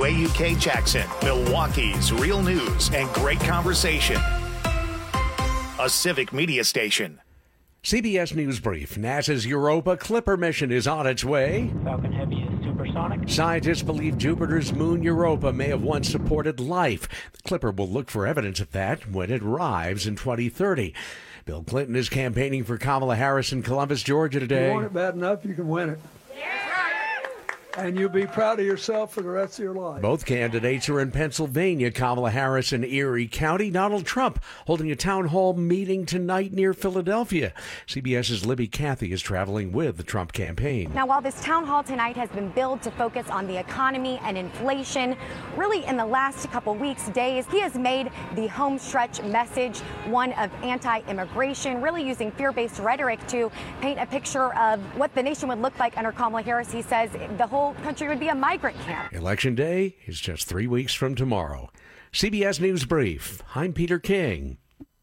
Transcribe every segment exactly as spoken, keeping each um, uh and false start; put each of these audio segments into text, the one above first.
A U K Jackson, Milwaukee's real news and great conversation. A Civic Media station. C B S News Brief. NASA's Europa Clipper mission is on its way. Falcon Heavy is supersonic. Scientists believe Jupiter's moon Europa may have once supported life. The Clipper will look for evidence of that when it arrives in twenty thirty. Bill Clinton is campaigning for Kamala Harris in Columbus, Georgia today. If you want it bad enough, you can win it. And you'll be proud of yourself for the rest of your life. Both candidates are in Pennsylvania. Kamala Harris in Erie County. Donald Trump holding a town hall meeting tonight near Philadelphia. CBS's Libby Cathy is traveling with the Trump campaign. Now, while this town hall tonight has been billed to focus on the economy and inflation, really in the last couple weeks, days, he has made the homestretch message one of anti-immigration, really using fear-based rhetoric to paint a picture of what the nation would look like under Kamala Harris. He says the whole country would be a migrant camp. Election day is just three weeks from tomorrow. C B S News Brief. I'm Peter King.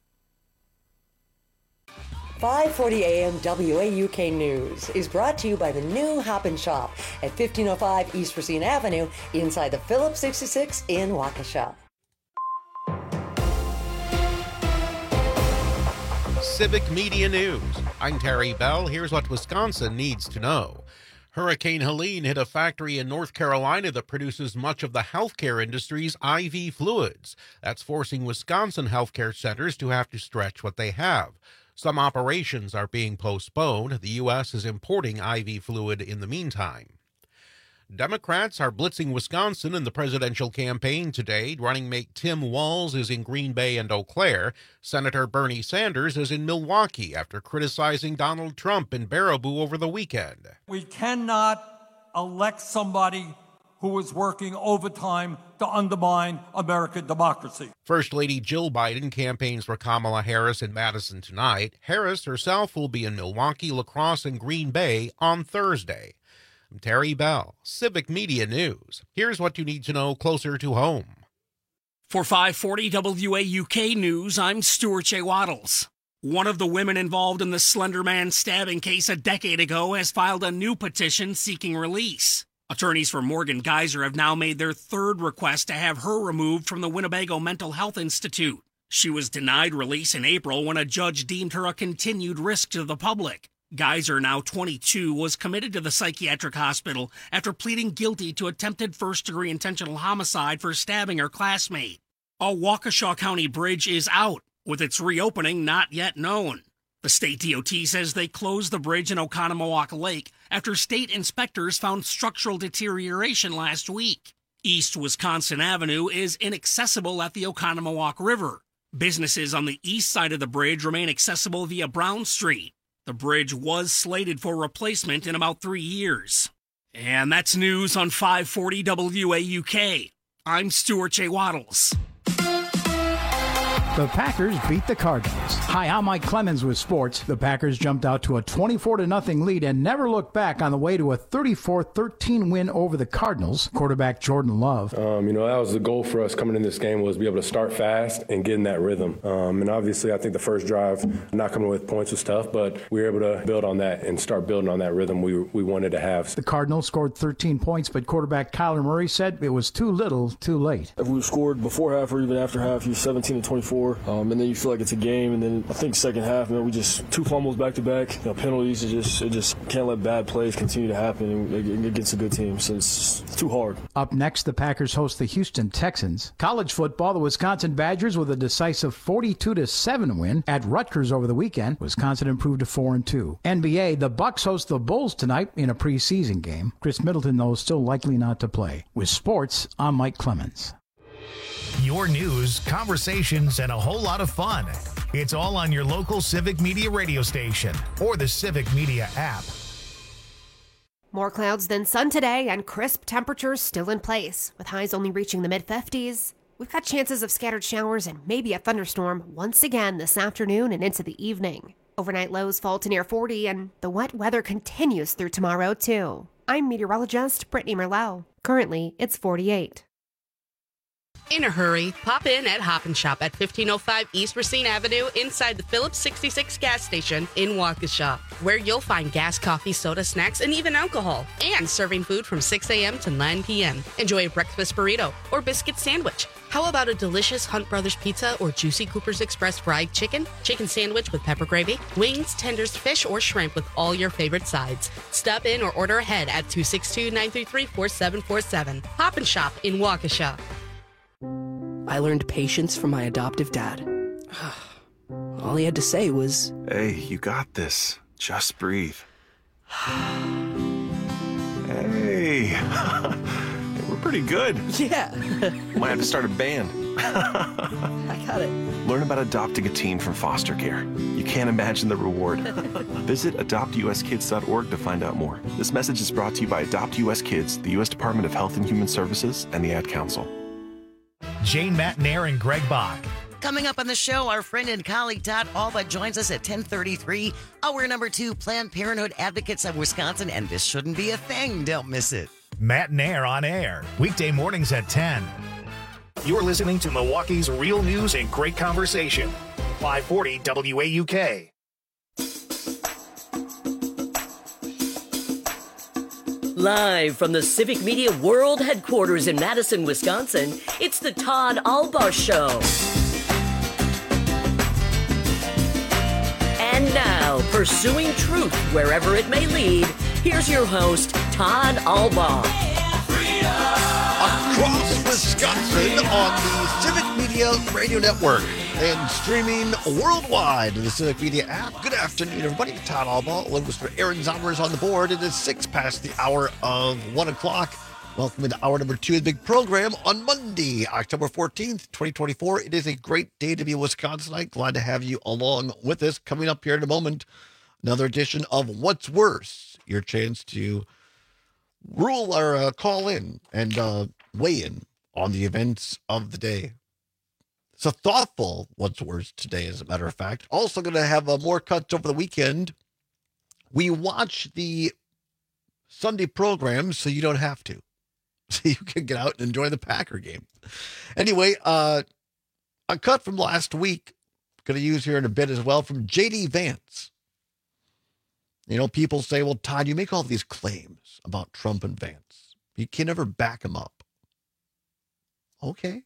five forty a.m. W A U K News is brought to you by the new Hop and Shop at fifteen oh five East Racine Avenue inside the Phillips sixty-six in Waukesha. Civic Media News. I'm Terry Bell. Here's what Wisconsin needs to know. Hurricane Helene hit a factory in North Carolina that produces much of the healthcare industry's I V fluids. That's forcing Wisconsin healthcare centers to have to stretch what they have. Some operations are being postponed. The U S is importing I V fluid in the meantime. Democrats are blitzing Wisconsin in the presidential campaign today. Running mate Tim Walz is in Green Bay and Eau Claire. Senator Bernie Sanders is in Milwaukee after criticizing Donald Trump in Baraboo over the weekend. We cannot elect somebody who is working overtime to undermine American democracy. First Lady Jill Biden campaigns for Kamala Harris in Madison tonight. Harris herself will be in Milwaukee, La Crosse, and Green Bay on Thursday. I'm Terry Bell, Civic Media News. Here's what you need to know closer to home. For five forty W A U K News, I'm Stuart J. Waddles. One of the women involved in the Slender Man stabbing case a decade ago has filed a new petition seeking release. Attorneys for Morgan Geyser have now made their third request to have her removed from the Winnebago Mental Health Institute. She was denied release in April when a judge deemed her a continued risk to the public. Geyser, now twenty-two, was committed to the psychiatric hospital after pleading guilty to attempted first-degree intentional homicide for stabbing her classmate. A Waukesha County bridge is out, with its reopening not yet known. The state D O T says they closed the bridge in Oconomowoc Lake after state inspectors found structural deterioration last week. East Wisconsin Avenue is inaccessible at the Oconomowoc River. Businesses on the east side of the bridge remain accessible via Brown Street. The bridge was slated for replacement in about three years. And that's news on five forty W A U K. I'm Stuart J. Waddles. The Packers beat the Cardinals. Hi, I'm Mike Clemens with sports. The Packers jumped out to a twenty-four to nothing lead and never looked back on the way to a thirty-four thirteen win over the Cardinals. Quarterback Jordan Love. Um, you know, that was the goal for us coming in this game, was to be able to start fast and get in that rhythm. Um, and obviously, I think the first drive, not coming with points was tough, but we were able to build on that and start building on that rhythm we we wanted to have. The Cardinals scored thirteen points, but quarterback Kyler Murray said it was too little, too late. If we scored before half or even after half, you're seventeen to twenty-four. Um, and then you feel like it's a game, and then I think second half, man, we just two fumbles back to back, you know, penalties. It just it just can't let bad plays continue to happen and against a good team. So it's, it's too hard. Up next, the Packers host the Houston Texans. College football, the Wisconsin Badgers with a decisive forty-two to seven win at Rutgers over the weekend. Wisconsin improved to four and two. N B A, the Bucks host the Bulls tonight in a preseason game. Chris Middleton, though, is still likely not to play. With sports, I'm Mike Clemens. Your news, conversations, and a whole lot of fun. It's all on your local Civic Media radio station or the Civic Media app. More clouds than sun today and crisp temperatures still in place, with highs only reaching the mid-fifties. We've got chances of scattered showers and maybe a thunderstorm once again this afternoon and into the evening. Overnight lows fall to near forty, and the wet weather continues through tomorrow, too. I'm meteorologist Brittany Merlot. Currently, it's forty-eight. In a hurry, pop in at Hop and Shop at fifteen oh five East Racine Avenue inside the Phillips sixty-six gas station in Waukesha, where you'll find gas, coffee, soda, snacks, and even alcohol, and serving food from six a.m. to nine p.m. Enjoy a breakfast burrito or biscuit sandwich. How about a delicious Hunt Brothers pizza or juicy Cooper's Express fried chicken, chicken sandwich with pepper gravy, wings, tenders, fish, or shrimp with all your favorite sides? Stop in or order ahead at two six two, nine three three, four seven four seven. Hop and Shop in Waukesha. I learned patience from my adoptive dad. All he had to say was, "Hey, you got this. Just breathe." Hey, we're pretty good. Yeah. Might have to start a band. I got it. Learn about adopting a teen from foster care. You can't imagine the reward. Visit adopt u s kids dot org to find out more. This message is brought to you by Adopt U S Kids, the U S Department of Health and Human Services, and the Ad Council. Jane Matnair and Greg Bach. Coming up on the show, our friend and colleague Todd Alba joins us at ten thirty-three. Hour number two, Planned Parenthood Advocates of Wisconsin, and this shouldn't be a thing. Don't miss it. Matnair on air, weekday mornings at ten. You're listening to Milwaukee's Real News and Great Conversation. five forty W A U K. Live from the Civic Media World Headquarters in Madison, Wisconsin, it's the Todd Alba Show. And now, pursuing truth wherever it may lead, here's your host, Todd Alba. Across Wisconsin on the Civic Media Radio Network and streaming worldwide to the Civic Media app. Good afternoon, everybody. Todd Alba, along with Mister Aaron Zombers on the board. It is six past the hour of one o'clock. Welcome into hour number two of the big program on Monday, October fourteenth, twenty twenty-four. It is a great day to be a Wisconsinite. Glad to have you along with us. Coming up here in a moment, another edition of What's Worse, your chance to rule or uh, call in and uh, weigh in on the events of the day. It's a thoughtful What's Worse today, as a matter of fact. Also going to have uh, more cuts over the weekend. We watch the Sunday programs so you don't have to. So you can get out and enjoy the Packer game. Anyway, uh, a cut from last week, going to use here in a bit as well, from J D Vance. You know, people say, well, Todd, you make all these claims about Trump and Vance. You can never back them up. Okay.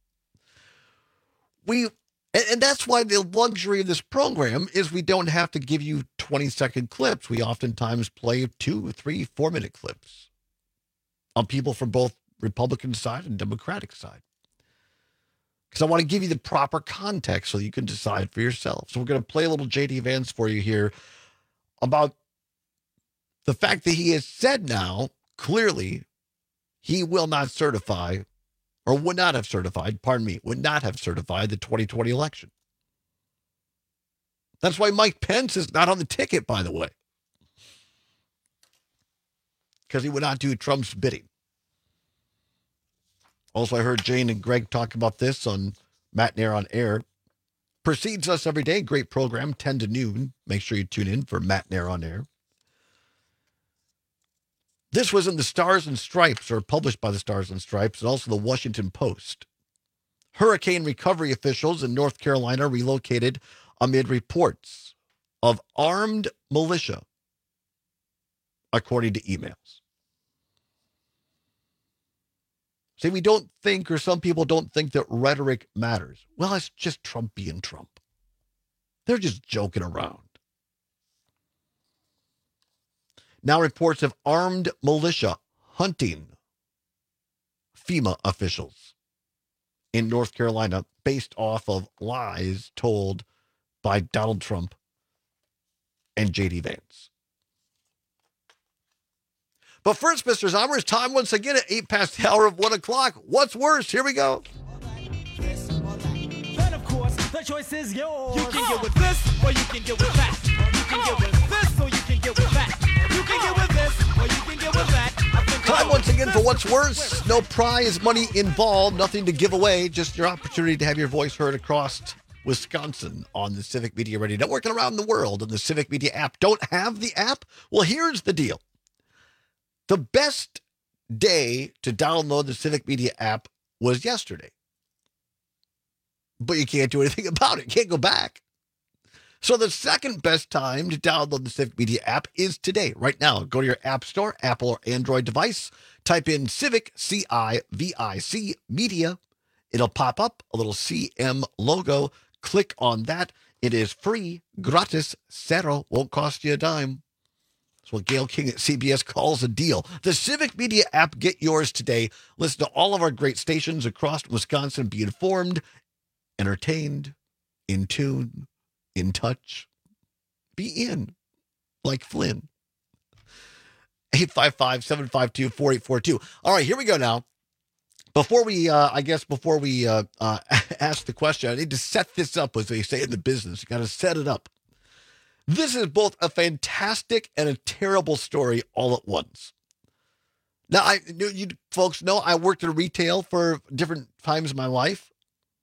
We, and, and that's why the luxury of this program is we don't have to give you twenty second clips. We oftentimes play two, three, four minute clips on people from both Republican side and Democratic side. Because I want to give you the proper context so you can decide for yourself. So we're going to play a little J D Vance for you here about the fact that he has said now, clearly, he will not certify, or would not have certified, pardon me, would not have certified the twenty twenty election. That's why Mike Pence is not on the ticket, by the way. Because he would not do Trump's bidding. Also, I heard Jane and Greg talk about this on Matnair on Air. Precedes us every day. Great program, ten to noon. Make sure you tune in for Matnair on Air. This was in the Stars and Stripes, or published by the Stars and Stripes, and also the Washington Post. Hurricane recovery officials in North Carolina relocated amid reports of armed militia, according to emails. See, we don't think, or some people don't think, that rhetoric matters. Well, it's just Trump being Trump. They're just joking around. Now reports of armed militia hunting FEMA officials in North Carolina based off of lies told by Donald Trump and J D Vance. But first, Mister Zomer, it's time once again at eight past the hour of one o'clock. What's worse? Here we go. Then, of course, the choice is yours. You can get with this, or you can get with that. You can get with this, or you can get with that. You can get with this, or you can get with that. Time once again for What's Worse. No prize money involved, nothing to give away, just your opportunity to have your voice heard across Wisconsin on the Civic Media Radio Network and around the world on the Civic Media app. Don't have the app? Well, here's the deal. The best day to download the Civic Media app was yesterday. but you can't do anything about it. You can't go back. So the second best time to download the Civic Media app is today, right now. Go to your App Store, Apple or Android device, type in Civic, C I V I C, Media. It'll pop up, a little C M logo. Click on that. It is free, gratis, cero, won't cost you a dime. That's what Gail King at C B S calls a deal. The Civic Media app, get yours today. Listen to all of our great stations across Wisconsin. Be informed, entertained, in tune, in touch. Be in, like Flynn. eight five five, seven five two, four eight four two. All right, here we go now. Before we, uh, I guess, before we uh, uh, ask the question, I need to set this up, as they say in the business. You got to set it up. This is both a fantastic and a terrible story all at once. Now, I you folks know I worked in retail for different times in my life.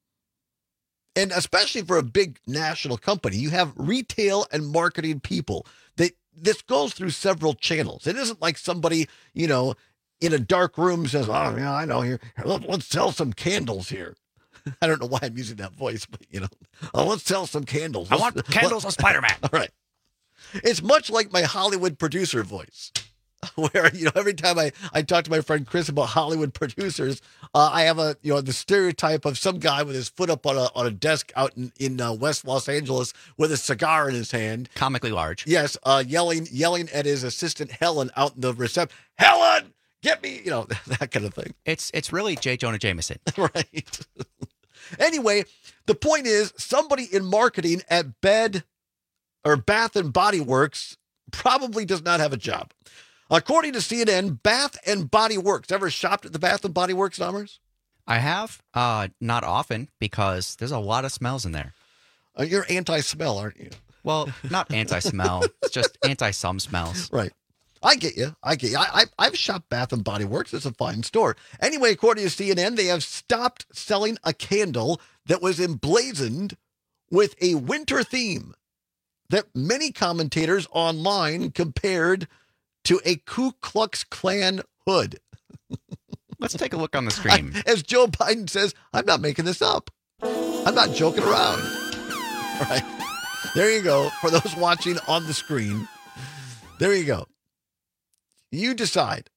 And especially for a big national company, you have retail and marketing people. That this goes through several channels. It isn't like somebody, you know, in a dark room says, oh, yeah, I know here. Let's sell some candles here. I don't know why I'm using that voice, but, you know, oh, let's sell some candles. I want candles of Spider-Man. All right. It's much like my Hollywood producer voice, where, you know, every time I, I talk to my friend Chris about Hollywood producers, uh, I have a, you know, the stereotype of some guy with his foot up on a on a desk out in, in uh, West Los Angeles with a cigar in his hand. Comically large. Yes, uh, yelling yelling at his assistant Helen out in the reception. Helen, get me, you know, that kind of thing. It's it's really J. Jonah Jameson. Right. Anyway, the point is somebody in marketing at Bed or Bath and Body Works probably does not have a job. According to C N N, Bath and Body Works. Ever shopped at the Bath and Body Works, Numbers? I have. Uh, not often, because there's a lot of smells in there. Uh, you're anti-smell, aren't you? Well, not anti-smell. It's just anti-some smells. Right. I get you. I get you. I, I, I've shopped Bath and Body Works. It's a fine store. Anyway, according to C N N, they have stopped selling a candle that was emblazoned with a winter theme that many commentators online compared to a Ku Klux Klan hood. Let's take a look on the screen. I, as Joe Biden says, I'm not making this up. I'm not joking around. All right. There you go. For those watching on the screen, there you go. You decide.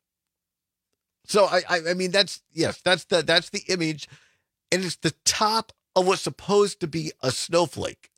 So I, I, I mean, that's yes, that's the that's the image, and it's the top of what's supposed to be a snowflake.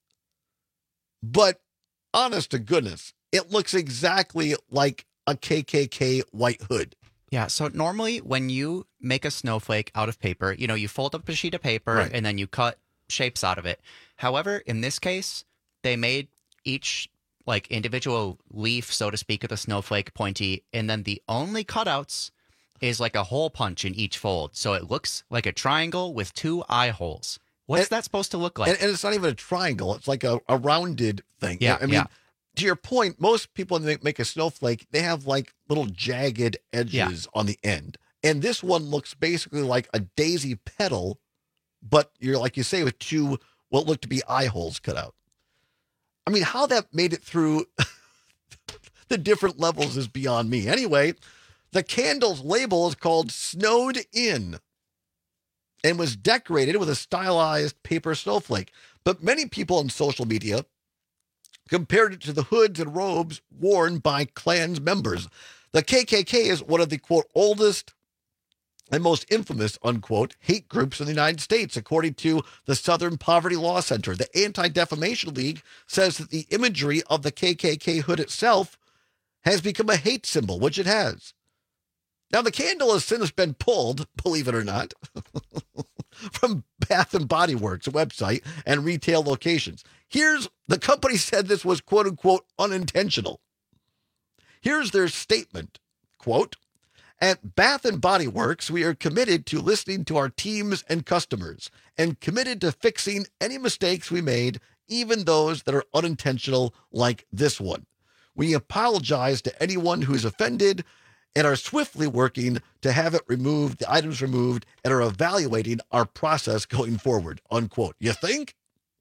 But honest to goodness, it looks exactly like a K K K white hood. Yeah. So normally, when you make a snowflake out of paper, you know, you fold up a sheet of paper Right. and then you cut shapes out of it. However, in this case, they made each like individual leaf, so to speak, of the snowflake pointy, and then the only cutouts is like a hole punch in each fold. So it looks like a triangle with two eye holes. What's And- that supposed to look like? And, and it's not even a triangle. It's like a, a rounded thing. Yeah, I mean, yeah. to your point, most people when they make a snowflake, they have like little jagged edges Yeah. on the end. And this one looks basically like a daisy petal, but you're like you say with two what look to be eye holes cut out. I mean, how that made it through the different levels is beyond me. Anyway, the candle's label is called Snowed In and was decorated with a stylized paper snowflake. But many people on social media compared it to the hoods and robes worn by Klan's members. The K K K is one of the, quote, oldest and most infamous, unquote, hate groups in the United States, according to the Southern Poverty Law Center. The Anti-Defamation League says that the imagery of the K K K hood itself has become a hate symbol, which it has. Now, the candle has since been pulled, believe it or not, from Bath and Body Works website and retail locations. Here's, the company said this was, quote unquote, unintentional. Here's their statement, quote, at Bath and Body Works, we are committed to listening to our teams and customers and committed to fixing any mistakes we made, even those that are unintentional like this one. We apologize to anyone who's offended and are swiftly working to have it removed, the items removed, and are evaluating our process going forward, unquote. You think?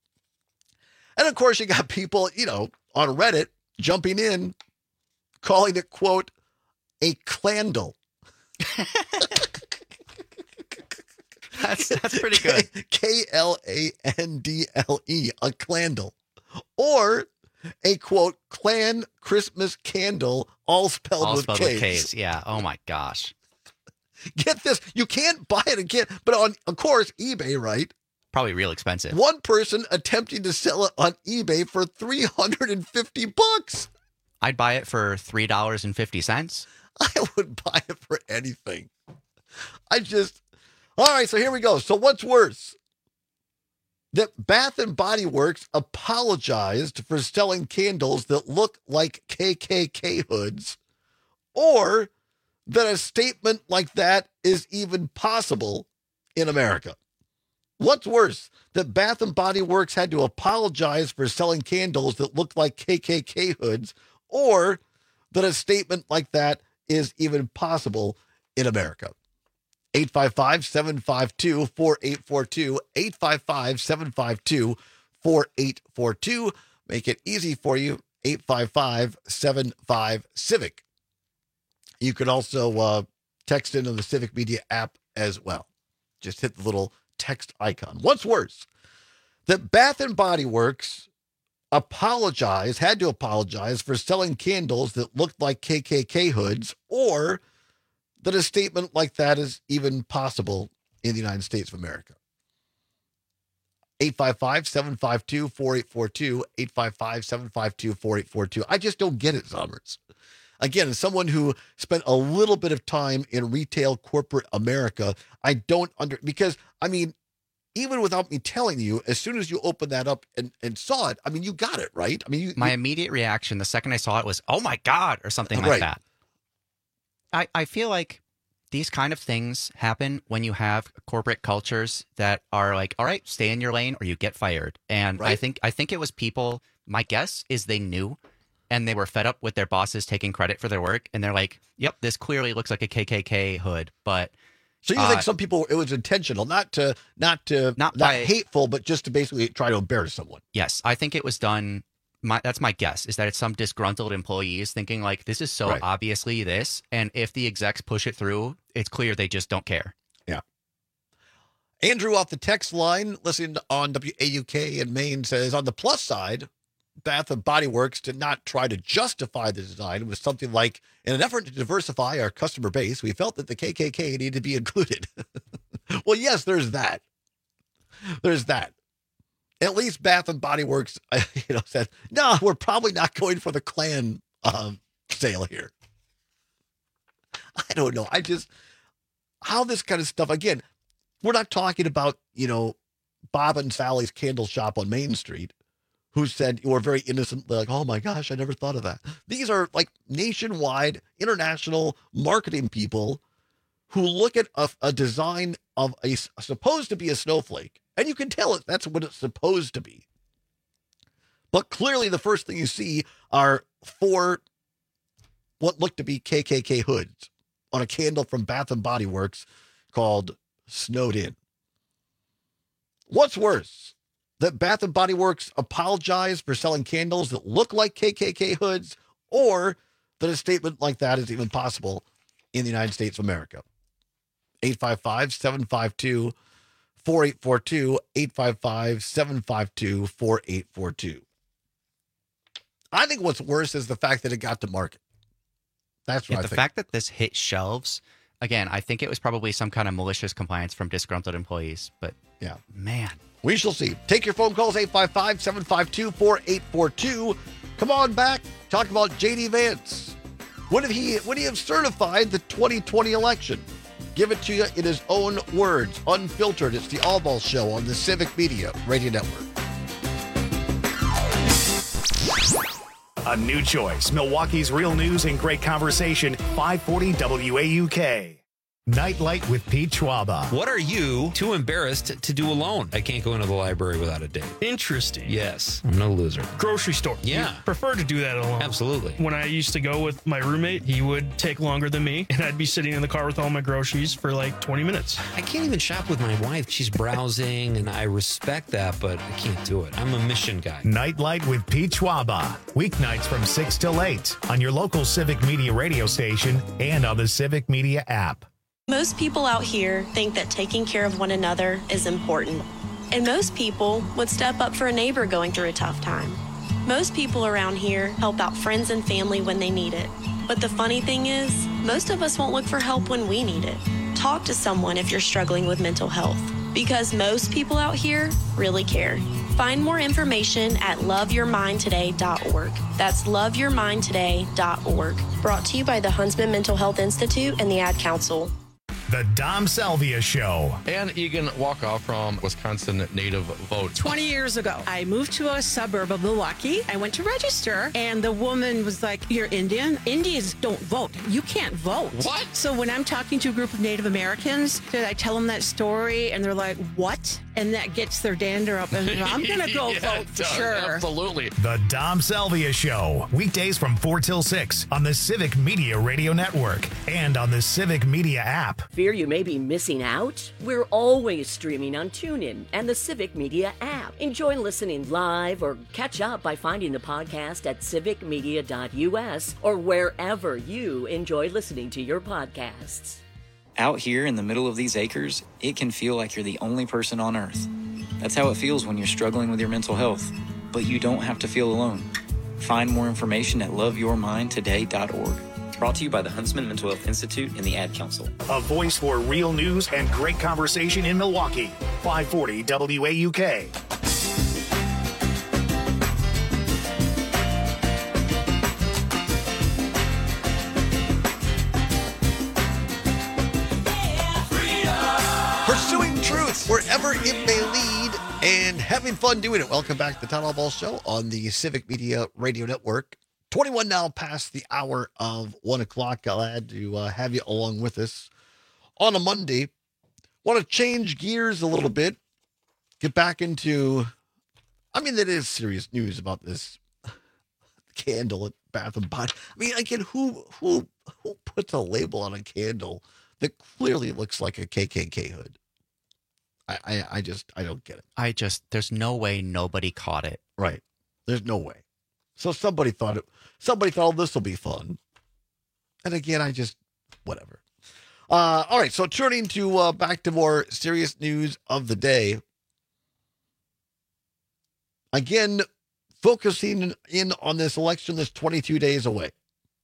And of course, you got people, you know, on Reddit jumping in, calling it, quote, a clandle. That's that's pretty good. K L A N D L E, a clandle. Or a, quote, clan Christmas candle, all spelled, all with, spelled K's. with K's. Yeah. Oh, my gosh. Get this. You can't buy it again. But on, of course, eBay, right? Probably real expensive. One person attempting to sell it on eBay for three hundred fifty bucks. I'd buy it for three dollars and fifty cents. I would buy it for anything. I just, all right, so here we go. So what's worse? That Bath and Body Works apologized for selling candles that look like K K K hoods, or that a statement like that is even possible in America. What's worse, that Bath and Body Works had to apologize for selling candles that look like K K K hoods, or that a statement like that is even possible in America? eight five five, seven five two, four eight four two, eight five five, seven five two, four eight four two. Make it easy for you, eight five five, seven five, CIVIC. You can also uh, text into the Civic Media app as well. Just hit the little text icon. What's worse, that Bath and Body Works apologized, had to apologize for selling candles that looked like K K K hoods, or that a statement like that is even possible in the United States of America? eight five five, seven five two, four eight four two, eight five five, seven five two, four eight four two. I just don't get it, Zommers. Again, as someone who spent a little bit of time in retail corporate America, I don't under, because, I mean, even without me telling you, as soon as you opened that up and, and saw it, I mean, you got it, right? I mean, you, my you, immediate reaction the second I saw it was, oh my God, or something like right. that. I, I feel like these kind of things happen when you have corporate cultures that are like, all right, stay in your lane or you get fired. And Right. I think I think it was people, my guess is they knew and they were fed up with their bosses taking credit for their work. And they're like, yep, this clearly looks like a K K K hood. But So you uh, think some people, it was intentional, not to, not to, Not not, by- hateful, but just to basically try to embarrass someone. yes, I think it was done. My, that's my guess, is that it's some disgruntled employees thinking like, this is so Right. obviously this. And if the execs push it through, it's clear they just don't care. Yeah. Andrew off the text line, listening on W A U K in Maine, says, on the plus side, Bath and Body Works did not try to justify the design. It was something like, in an effort to diversify our customer base, we felt that the K K K needed to be included. Well, yes, there's that. There's that. At least Bath and Body Works, you know, said, no, we're probably not going for the Klan um, sale here. I don't know. I just, how this kind of stuff, again, we're not talking about, you know, Bob and Sally's candle shop on Main Street, who said you were very innocently like, oh my gosh, I never thought of that. These are like nationwide, international marketing people who look at a, a design of a supposed to be a snowflake, and you can tell it that's what it's supposed to be. But clearly the first thing you see are four what look to be K K K hoods on a candle from Bath and Body Works called Snowed In. What's worse, that Bath and Body Works apologized for selling candles that look like K K K hoods, or that a statement like that is even possible in the United States of America? eight five five, seven five two, four eight four two, eight five five, seven five two, four eight four two. I think what's worse is the fact that it got to market. That's what Yeah, I the think. fact that this hit shelves, again, I think it was probably some kind of malicious compliance from disgruntled employees. But yeah, man, we shall see. Take your phone calls, eight five five, seven five two, four eight four two. Come on back. Talk about J D Vance. Would he, would he have certified the twenty twenty election? Give it to you in his own words, unfiltered. It's the All Ball Show on the Civic Media Radio Network. A new choice. Milwaukee's real news and great conversation. five forty W A U K. Nightlight with Pete Schwaba. What are you too embarrassed to do alone? I can't go into the library without a date. Interesting. Yes, I'm no loser. Grocery store. Yeah. You prefer to do that alone. Absolutely. When I used to go with my roommate, he would take longer than me, and I'd be sitting in the car with all my groceries for like twenty minutes. I can't even shop with my wife. She's browsing, and I respect that, but I can't do it. I'm a mission guy. Nightlight with Pete Schwaba. Weeknights from six till eight on your local Civic Media radio station and on the Civic Media app. Most people out here think that taking care of one another is important. And most people would step up for a neighbor going through a tough time. Most people around here help out friends and family when they need it. But the funny thing is, most of us won't look for help when we need it. Talk to someone if you're struggling with mental health, because most people out here really care. Find more information at love your mind today dot org. That's love your mind today dot org. Brought to you by the Huntsman Mental Health Institute and the Ad Council. The Dom Salvia Show. Ann Egan Walkoff from Wisconsin Native Vote. twenty years ago, I moved to a suburb of Milwaukee. I went to register, and the woman was like, "You're Indian? Indians don't vote. You can't vote." What? So when I'm talking to a group of Native Americans, I tell them that story, and they're like, "What?" And that gets their dander up, and I'm going to go Yeah, vote it for does. sure. Absolutely. The Dom Salvia Show. Weekdays from four till six on the Civic Media Radio Network and on the Civic Media app. Fear you may be missing out? We're always streaming on TuneIn and the Civic Media app. Enjoy listening live or catch up by finding the podcast at civic media dot u s or wherever you enjoy listening to your podcasts. Out here in the middle of these acres, it can feel like you're the only person on Earth. That's how it feels when you're struggling with your mental health. But you don't have to feel alone. Find more information at love your mind today dot org. Brought to you by the Huntsman Mental Health Institute and the Ad Council. A voice for real news and great conversation in Milwaukee. five forty W A U K. Pursuing truth wherever it may lead and having fun doing it. Welcome back to the Town Hall Ball Show on the Civic Media Radio Network. twenty-one now past the hour of one o'clock. Glad to uh, have you along with us on a Monday. Want to change gears a little bit. Get back into, I mean, that is serious news about this candle at Bath and Body. I mean, again, who who who puts a label on a candle that clearly looks like a K K K hood? I, I, I just, I don't get it. I just, there's no way nobody caught it. Right. There's no way. So somebody thought it, somebody thought, oh, this will be fun. And again, I just, whatever. Uh, all right. So turning to uh, back to more serious news of the day. Again, focusing in on this election that's twenty-two days away.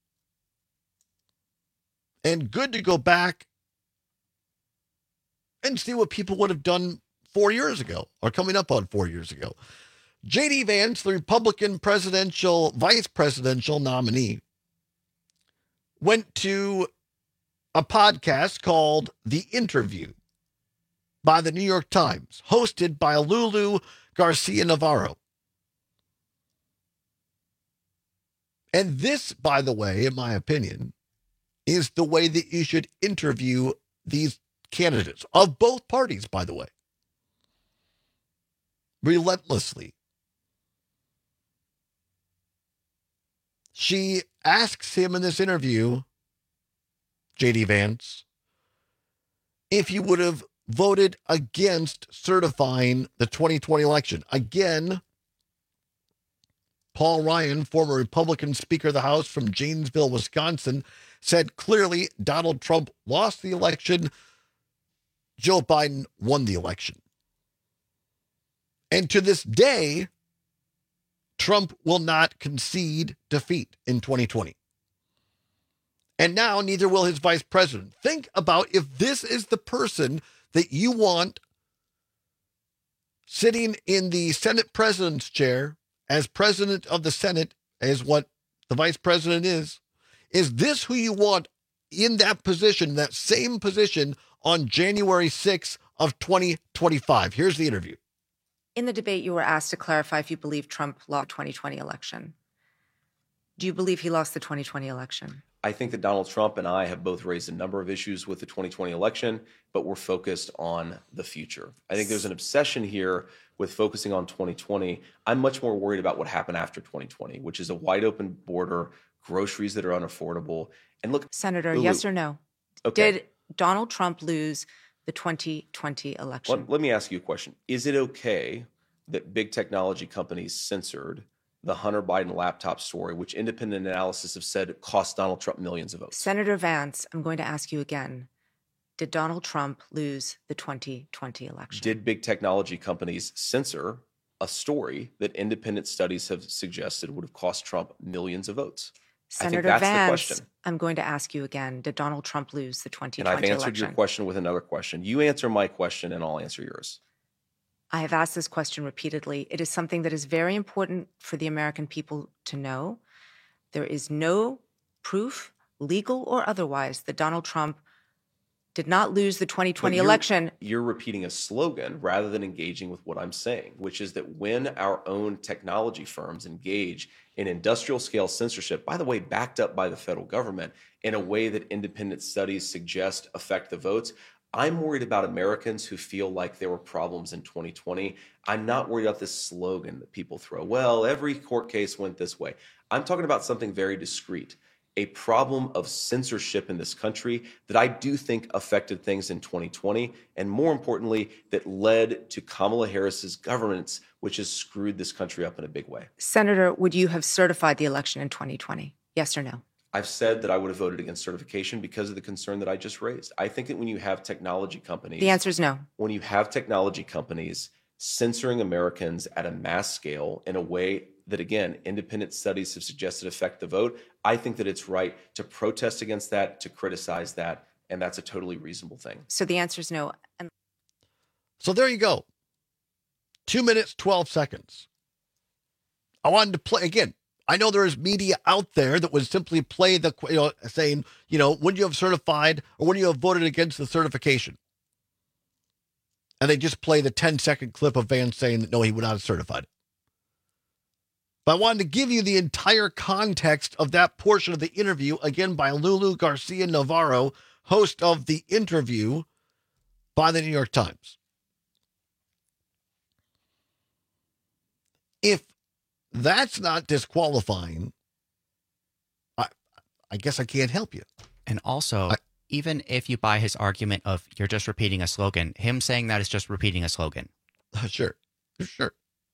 And good to go back and see what people would have done four years ago or coming up on four years ago. J D Vance, the Republican presidential, vice presidential nominee, went to a podcast called The Interview by the New York Times, hosted by Lulu Garcia Navarro. And this, by the way, in my opinion, is the way that you should interview these candidates of both parties, by the way. Relentlessly. She asks him in this interview, J D Vance, if he would have voted against certifying the twenty twenty election. Again, Paul Ryan, former Republican Speaker of the House from Janesville, Wisconsin, said clearly Donald Trump lost the election. Joe Biden won the election. And to this day, Trump will not concede defeat in twenty twenty. And now neither will his vice president. Think about if this is the person that you want sitting in the Senate president's chair as president of the Senate, as what the vice president is. Is this who you want in that position, that same position on January sixth of twenty twenty-five? Here's the interview. In the debate, you were asked to clarify if you believe Trump lost the twenty twenty election. Do you believe he lost the twenty twenty election? I think that Donald Trump and I have both raised a number of issues with the twenty twenty election, but we're focused on the future. I think there's an obsession here with focusing on twenty twenty. I'm much more worried about what happened after twenty twenty, which is a wide open border, groceries that are unaffordable. And look, Senator, Lulu, yes or no? Okay. Did Donald Trump lose the twenty twenty election? Let, let me ask you a question. Is it okay that big technology companies censored the Hunter Biden laptop story, which independent analysis have said cost Donald Trump millions of votes? Senator Vance, I'm going to ask you again. Did Donald Trump lose the twenty twenty election? Did big technology companies censor a story that independent studies have suggested would have cost Trump millions of votes? Senator I think that's Vance, the question. I'm going to ask you again. Did Donald Trump lose the twenty And twenty I've election? answered your question with another question. You answer my question and I'll answer yours. I have asked this question repeatedly. It is something that is very important for the American people to know. There is no proof, legal or otherwise, that Donald Trump did not lose the twenty twenty But you're- election. You're repeating a slogan rather than engaging with what I'm saying, which is that when our own technology firms engage in industrial scale censorship, by the way, backed up by the federal government, in a way that independent studies suggest affect the votes, I'm worried about Americans who feel like there were problems in twenty twenty. I'm not worried about this slogan that people throw. Well, every court case went this way. I'm talking about something very discrete. A problem of censorship in this country that I do think affected things in twenty twenty, and more importantly, that led to Kamala Harris's governance, which has screwed this country up in a big way. Senator, would you have certified the election in twenty twenty? Yes or no? I've said that I would have voted against certification because of the concern that I just raised. I think that when you have technology companies... The answer is no. When you have technology companies censoring Americans at a mass scale in a way that, again, independent studies have suggested affect the vote, I think that it's right to protest against that, to criticize that, and that's a totally reasonable thing. So the answer is no. And So there you go. Two minutes, twelve seconds. I wanted to play again. I know there is media out there that would simply play the, you know, saying, you know, would you have certified or would you have voted against the certification? And they just play the ten second clip of Vance saying that no, he would not have certified it. But I wanted to give you the entire context of that portion of the interview, again, by Lulu Garcia Navarro, host of The Interview by the New York Times. If that's not disqualifying, I, I guess I can't help you. And also, I, even if you buy his argument of you're just repeating a slogan, him saying that is just repeating a slogan. Sure, sure.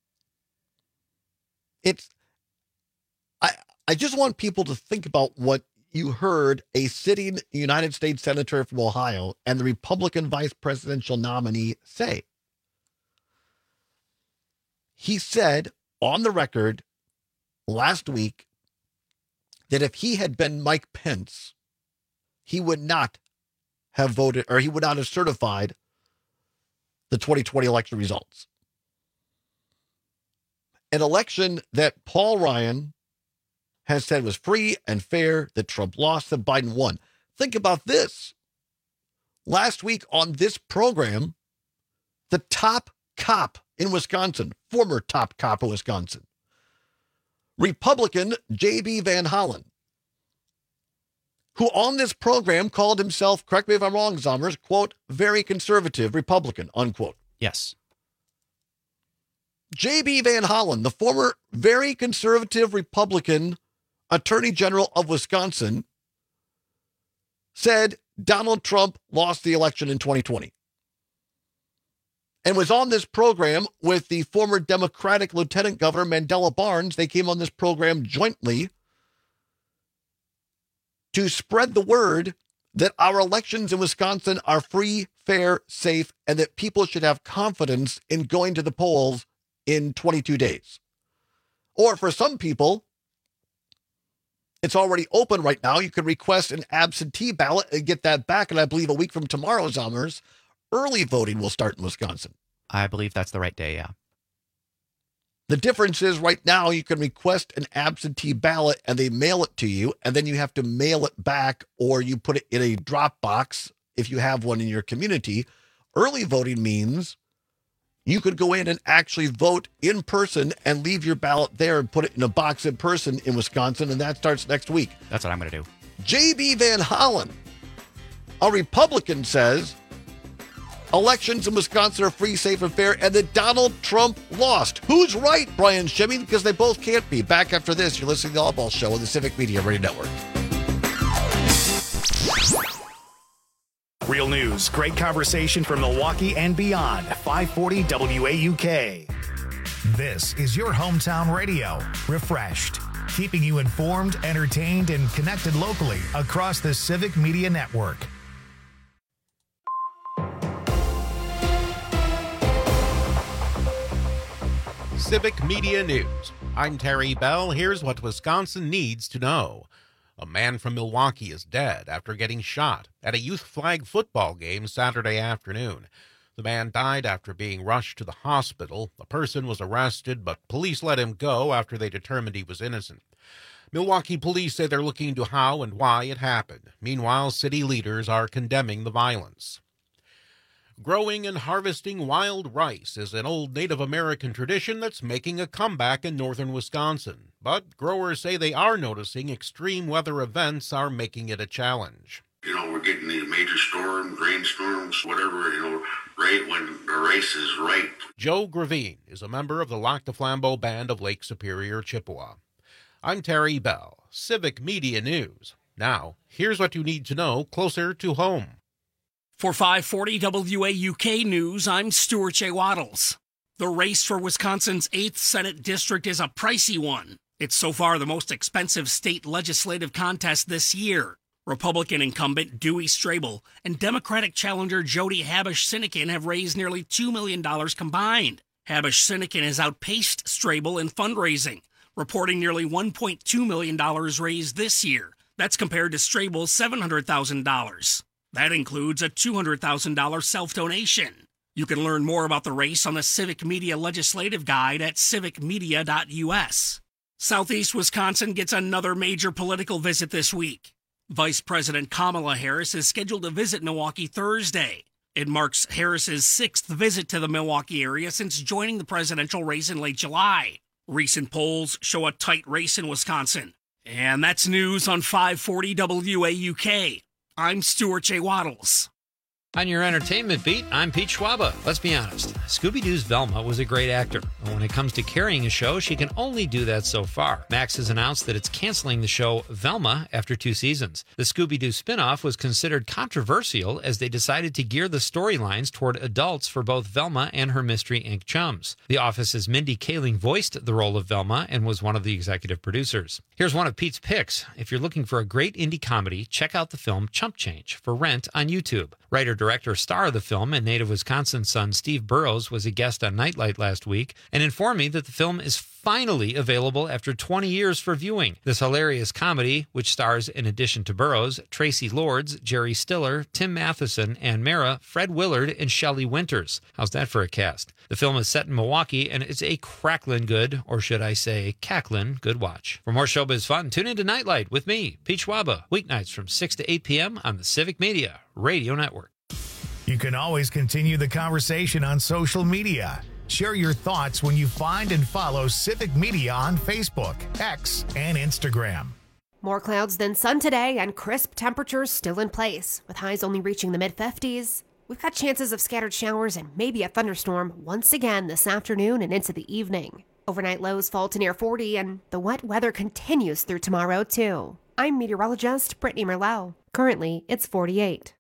It's, I, I just want people to think about what you heard a sitting United States Senator from Ohio and the Republican vice presidential nominee say. He said on the record last week that if he had been Mike Pence, he would not have voted, or he would not have certified the twenty twenty election results. An election that Paul Ryan has said was free and fair, that Trump lost, that Biden won. Think about this. Last week on this program, the top cop in Wisconsin, former top cop in Wisconsin, Republican J B Van Hollen, who on this program called himself, correct me if I'm wrong, Zommers, quote, very conservative Republican, unquote. Yes. J B Van Hollen, the former very conservative Republican Attorney General of Wisconsin, said Donald Trump lost the election in twenty twenty. And was on this program with the former Democratic Lieutenant Governor Mandela Barnes. They came on this program jointly to spread the word that our elections in Wisconsin are free, fair, safe, and that people should have confidence in going to the polls in twenty-two days. Or for some people, it's already open right now. You can request an absentee ballot and get that back. And I believe a week from tomorrow, Zommers, early voting will start in Wisconsin. I believe that's the right day, yeah. The difference is right now you can request an absentee ballot and they mail it to you, and then you have to mail it back or you put it in a drop box if you have one in your community. Early voting means you could go in and actually vote in person and leave your ballot there and put it in a box in person in Wisconsin, and that starts next week. That's what I'm going to do. J B Van Hollen, a Republican, says elections in Wisconsin are free, safe, and fair, and that Donald Trump lost. Who's right, Brian Shimmy? Because they both can't be. Back after this, you're listening to the All Ball Show on the Civic Media Radio Network. Real news, great conversation from Milwaukee and beyond. five forty W A U K. This is your hometown radio, refreshed, keeping you informed, entertained, and connected locally across the Civic Media Network. Civic Media News. I'm Terry Bell. Here's what Wisconsin needs to know. A man from Milwaukee is dead after getting shot at a youth flag football game Saturday afternoon. The man died after being rushed to the hospital. The person was arrested, but police let him go after they determined he was innocent. Milwaukee police say they're looking into how and why it happened. Meanwhile, city leaders are condemning the violence. Growing and harvesting wild rice is an old Native American tradition that's making a comeback in northern Wisconsin. But growers say they are noticing extreme weather events are making it a challenge. You know, we're getting these major storms, rainstorms, whatever, you know, right when the rice is ripe. Joe Gravine is a member of the Lac de Flambeau Band of Lake Superior, Chippewa. I'm Terry Bell, Civic Media News. Now, here's what you need to know closer to home. For five forty W A U K News, I'm Stuart J. Waddles. The race for Wisconsin's eighth Senate District is a pricey one. It's so far the most expensive state legislative contest this year. Republican incumbent Dewey Strable and Democratic challenger Jody Habush-Sinykin have raised nearly two million dollars combined. Habush-Sinykin has outpaced Strable in fundraising, reporting nearly one point two million dollars raised this year. That's compared to Strable's seven hundred thousand dollars. That includes a two hundred thousand dollars self-donation. You can learn more about the race on the Civic Media Legislative Guide at civic media dot U S. Southeast Wisconsin gets another major political visit this week. Vice President Kamala Harris is scheduled to visit Milwaukee Thursday. It marks Harris's sixth visit to the Milwaukee area since joining the presidential race in late July. Recent polls show a tight race in Wisconsin. And that's news on five forty W A U K. I'm Stuart J. Waddles. On your entertainment beat, I'm Pete Schwaba. Let's be honest, Scooby-Doo's Velma was a great actor. But when it comes to carrying a show, she can only do that so far. Max has announced that it's canceling the show Velma after two seasons. The Scooby-Doo spinoff was considered controversial as they decided to gear the storylines toward adults for both Velma and her Mystery Incorporated chums. The Office's Mindy Kaling voiced the role of Velma and was one of the executive producers. Here's one of Pete's picks. If you're looking for a great indie comedy, check out the film Chump Change for rent on YouTube. Writer-director star of the film and native Wisconsin son Steve Burrows was a guest on Nightlight last week and informed me that the film is finally available after twenty years for viewing. This hilarious comedy, which stars, in addition to Burrows, Tracy Lords, Jerry Stiller, Tim Matheson, Ann Mara, Fred Willard, and Shelley Winters. How's that for a cast? The film is set in Milwaukee, and it's a cracklin' good, or should I say cacklin' good watch. For more showbiz fun, tune into Nightlight with me, Pete Schwaba, weeknights from six to eight p.m. on the Civic Media Radio Network. You can always continue the conversation on social media. Share your thoughts when you find and follow Civic Media on Facebook, X, and Instagram. More clouds than sun today and crisp temperatures still in place, with highs only reaching the mid fifties. We've got chances of scattered showers and maybe a thunderstorm once again this afternoon and into the evening. Overnight lows fall to near forty, and the wet weather continues through tomorrow, too. I'm meteorologist Brittany Merlot. Currently, it's forty-eight.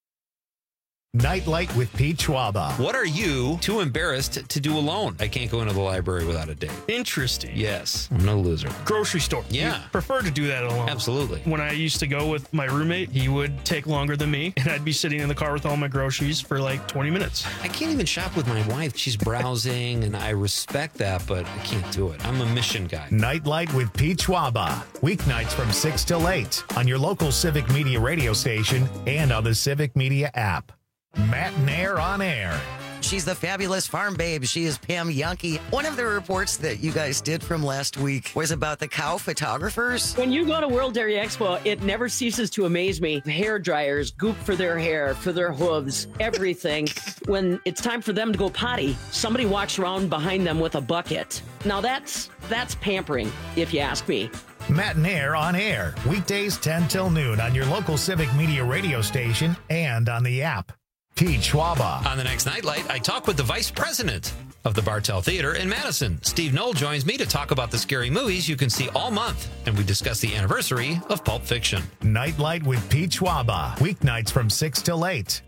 Nightlight with Pete Schwaba. What are you too embarrassed to do alone? I can't go into the library without a date. Interesting. Yes. I'm no loser. Grocery store. Yeah. You prefer to do that alone. Absolutely. When I used to go with my roommate, he would take longer than me, and I'd be sitting in the car with all my groceries for like twenty minutes. I can't even shop with my wife. She's browsing, and I respect that, but I can't do it. I'm a mission guy. Nightlight with Pete Schwaba. Weeknights from six till eight on your local Civic Media radio station and on the Civic Media app. Matt Nair on air. She's the fabulous farm babe. She is Pam Yankee. One of the reports that you guys did from last week was about the cow photographers. When you go to World Dairy Expo, it never ceases to amaze me. Hair dryers, goop for their hair, for their hooves, everything. When it's time for them to go potty, somebody walks around behind them with a bucket. Now that's that's pampering, if you ask me. Matt Nair on air. Weekdays ten till noon on your local Civic Media radio station and on the app. Pete Schwaba. On the next Nightlight, I talk with the vice president of the Bartell Theater in Madison. Steve Knoll joins me to talk about the scary movies you can see all month, and we discuss the anniversary of Pulp Fiction. Nightlight with Pete Schwaba. Weeknights from six till eight.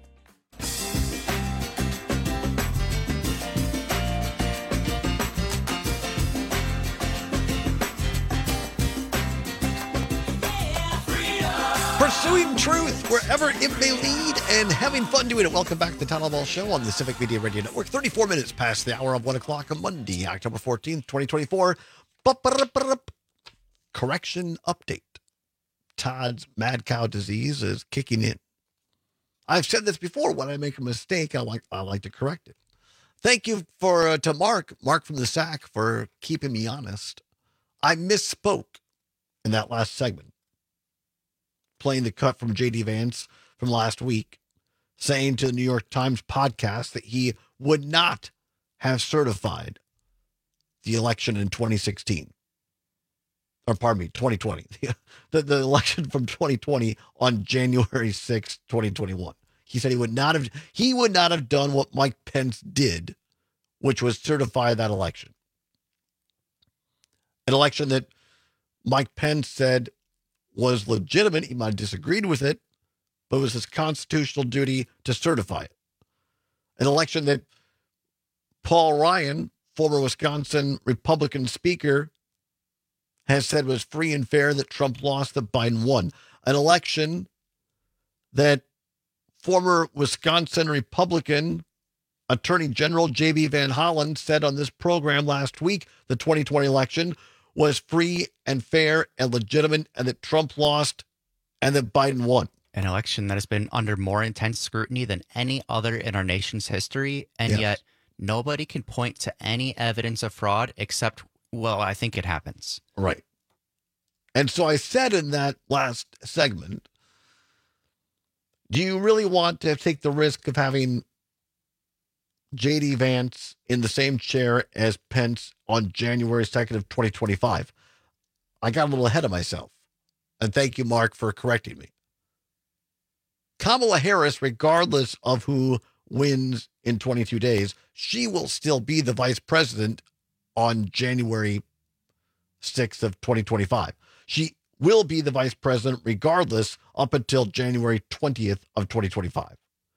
pursuing truth wherever it may lead and having fun doing it. Welcome back to the Town Hall Ball Show on the Civic Media Radio Network. thirty-four minutes past the hour of one o'clock on Monday, October fourteenth, twenty twenty-four. Correction update. Todd's mad cow disease is kicking in. I've said this before. When I make a mistake, I like I like to correct it. Thank you for uh, to Mark, Mark from the S A C, for keeping me honest. I misspoke in that last segment, playing the cut from J D Vance from last week, saying to the New York Times podcast that he would not have certified the election in twenty sixteen. Or pardon me, twenty twenty. the, the election from twenty twenty on January sixth, twenty twenty-one. He said he would not have he would not have done what Mike Pence did, which was certify that election. An election that Mike Pence said was legitimate. He might have disagreed with it, but it was his constitutional duty to certify it. An election that Paul Ryan, former Wisconsin Republican speaker, has said was free and fair, that Trump lost, that Biden won. An election that former Wisconsin Republican Attorney General J B Van Hollen said on this program last week the twenty twenty election was free and fair and legitimate, and that Trump lost and that Biden won. An election that has been under more intense scrutiny than any other in our nation's history, and Yes. yet nobody can point to any evidence of fraud except, well, I think it happens. Right. And so I said in that last segment, do you really want to take the risk of having J D Vance in the same chair as Pence on January second of twenty twenty-five? I got a little ahead of myself. And thank you, Mark, for correcting me. Kamala Harris, regardless of who wins in twenty-two days, she will still be the vice president on January sixth of twenty twenty-five. She will be the vice president regardless up until January twentieth of twenty twenty-five.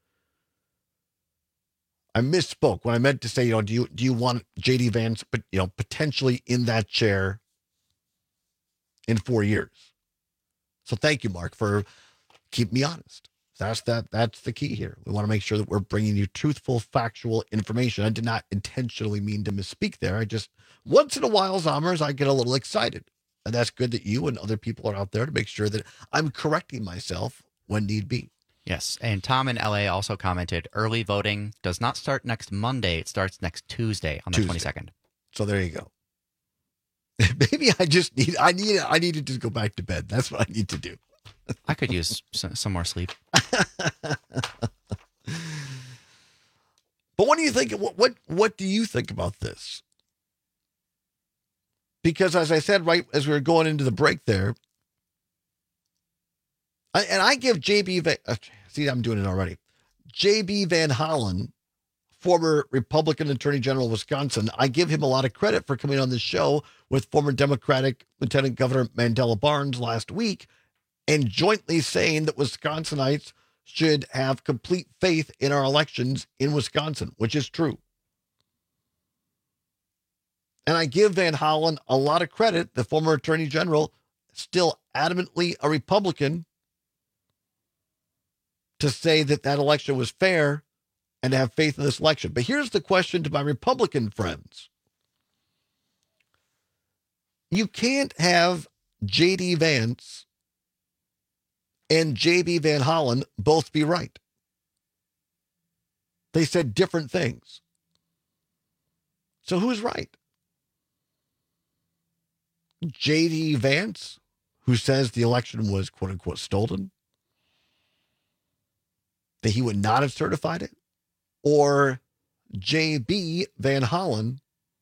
I misspoke when I meant to say, you know, do you do you want J D Vance, but you know, potentially in that chair in four years? So thank you, Mark, for keeping me honest. That's that. That's the key here. We want to make sure that we're bringing you truthful, factual information. I did not intentionally mean to misspeak there. I just, once in a while, Zommers, I get a little excited. And that's good that you and other people are out there to make sure that I'm correcting myself when need be. Yes, and Tom in L A also commented, early voting does not start next Monday. It starts next Tuesday on the Tuesday. twenty-second. So there you go. Maybe I just need, I need, I need to just go back to bed. That's what I need to do. I could use some, some more sleep. But what do you think? What, what what do you think about this? Because as I said, right as we were going into the break there, I, and I give J B Van, uh, see, I'm doing it already. J B Van Hollen, former Republican Attorney General of Wisconsin, I give him a lot of credit for coming on this show with former Democratic Lieutenant Governor Mandela Barnes last week and jointly saying that Wisconsinites should have complete faith in our elections in Wisconsin, which is true. And I give Van Hollen a lot of credit, the former Attorney General, still adamantly a Republican, to say that that election was fair and to have faith in this election. But here's the question to my Republican friends. You can't have J D Vance and J B Van Hollen both be right. They said different things. So who's right? J D Vance, who says the election was quote unquote stolen, that he would not have certified it, or J B Van Hollen,